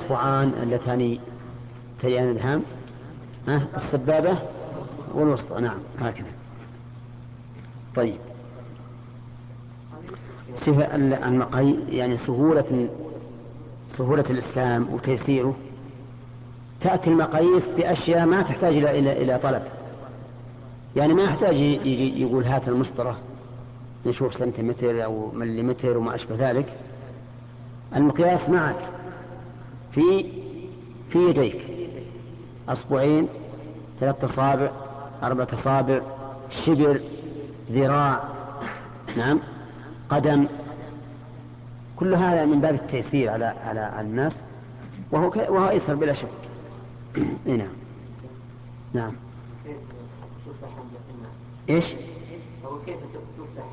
الإصبعان اللتان تليان الإبهام؟ السبابة والوسطى، نعم هكذا. طيب، صفة يعني سهولة الإسلام وتيسيره. تأتي المقاييس بأشياء ما تحتاج إلى طلب، يعني ما يحتاج يجي يقول هات المسطرة نشوف سنتيمتر أو مليمتر وما أشبه ذلك. المقياس معك في يديك، أصبعين، 3 أصابع، 4 أصابع، شبر، ذراع، نعم، قدم. كل هذا من باب التيسير على الناس، وهو أيسر بلا شك. نعم. نعم. ايش؟